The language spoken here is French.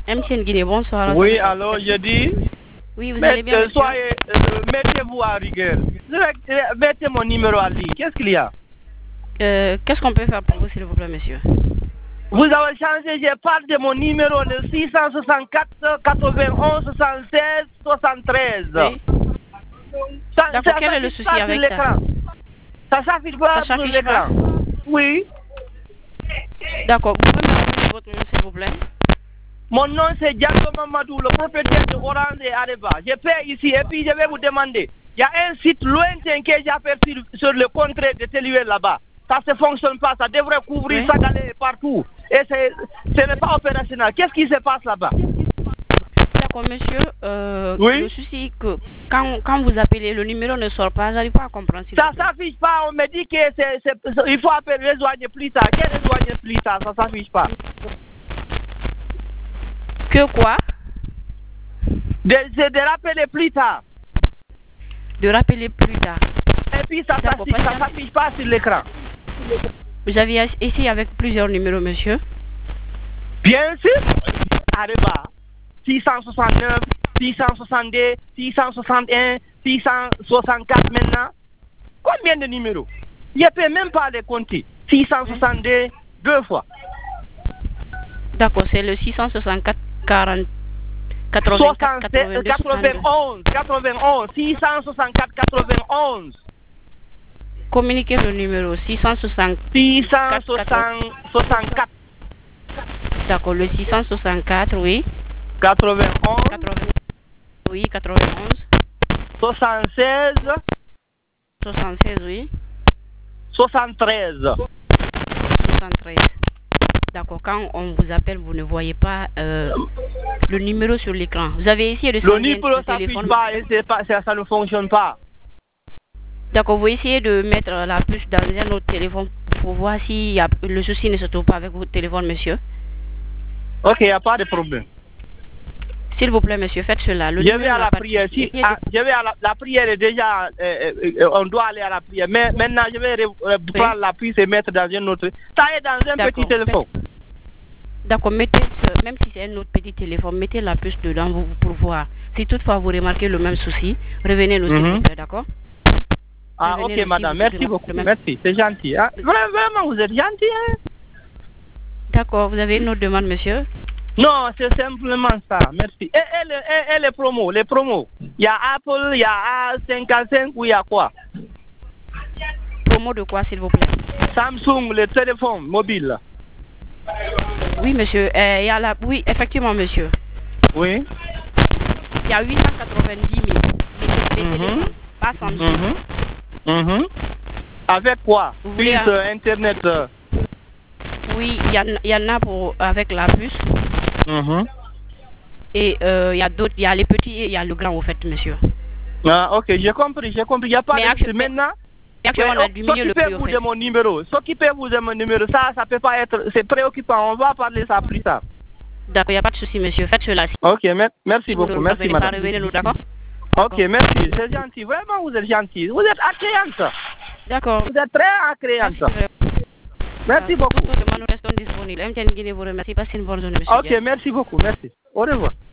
MTN Guinée, bonsoir. Oui, alors je dis. Oui, vous allez bien, monsieur? Soyez, mettez-vous à rigueur. Mettez mon numéro à lui. Qu'est-ce qu'il y a? Qu'est-ce qu'on peut faire pour vous, s'il vous plaît, monsieur? Vous avez changé, je parle de mon numéro, le 664 91 76 73. Oui. D'accord, quel est le souci avec ça? Ça s'affiche pas sur l'écran. Oui. D'accord, vous pouvez me donner votre nom, s'il vous plaît? Mon nom c'est Diallo Mamadou, le propriétaire de Orange et Areva. Je paie ici et puis je vais vous demander. Il y a un site lointain que j'ai aperçu sur le contrat de Télué là-bas. Ça ne fonctionne pas, ça devrait couvrir ça d'aller partout. Et ce n'est pas opérationnel. Qu'est-ce qui se passe là-bas? D'accord, monsieur. Le souci est que quand vous appelez, le numéro ne sort pas. J'arrive pas à comprendre. Ça ne s'affiche pas. On me dit qu'il faut appeler rejoindre plus tard. Quel rejoindre plus tard? Ça ne s'affiche pas. Que quoi? De rappeler plus tard. De rappeler plus tard. Et puis ça ne s'affiche pas sur l'écran. Vous avez essayé avec plusieurs numéros, monsieur? Bien sûr. Areba. 669, 662, 661, 664 maintenant. Combien de numéros? Je ne peux même pas les compter. 662, deux fois. D'accord, c'est le 664 40 84 92 91 664 91. Communiquez le numéro 664. D'accord, le 664, oui. 91. Oui, 91. 76. 76, oui. 73. 73. D'accord, quand on vous appelle, vous ne voyez pas le numéro sur l'écran. Vous avez essayé de le numéro téléphone pas, ça ne fonctionne pas. D'accord, vous essayez de mettre la puce dans un autre téléphone pour voir si le souci ne se trouve pas avec votre téléphone, monsieur. Ok, il n'y a pas de problème. S'il vous plaît, monsieur, faites cela. Je vais à la prière. Je vais à la prière est déjà, on doit aller à la prière. Mais maintenant, je vais prendre la puce et mettre dans un autre. Ça est dans un petit téléphone. D'accord, mettez, même si c'est un autre petit téléphone, mettez la puce dedans pour voir. Si toutefois vous remarquez le même souci, revenez-nous s'il vous plaît, d'accord? Ah, ok, madame, merci beaucoup. Merci, c'est gentil. Hein? Vraiment, vous êtes gentil. Hein? D'accord, vous avez une autre demande, monsieur? Non, c'est simplement ça, merci. Et les promos, il y a Apple, il y a A55 ou il y a quoi? Promo de quoi, s'il vous plaît? Samsung, le téléphone mobile. Oui, monsieur, il y a oui, effectivement, monsieur. Oui. Il y a 890 000. Les téléphones, pas Samsung. Avec quoi? Puce Internet. Oui, il y en a avec la puce. Et il y a d'autres, il y a les petits et il y a le grand, au fait, monsieur. Ah, ok, j'ai compris. Il n'y a pas de maintenant. On a diminué le prix, au fait. S'occupez-vous de mon numéro. Ça peut pas être. C'est préoccupant. On va parler ça plus tard. D'accord, il n'y a pas de souci, monsieur. Faites cela. Ok, merci beaucoup. Merci, madame. D'accord? Ok, merci. C'est gentil. Vraiment, vous êtes gentil. Vous êtes agréante. D'accord. Vous êtes très agréante. Merci beaucoup. Nous restons disponibles. MTN Guinée vous remercie. Passez une bonne journée, monsieur. Ok, merci beaucoup. Merci. Au revoir.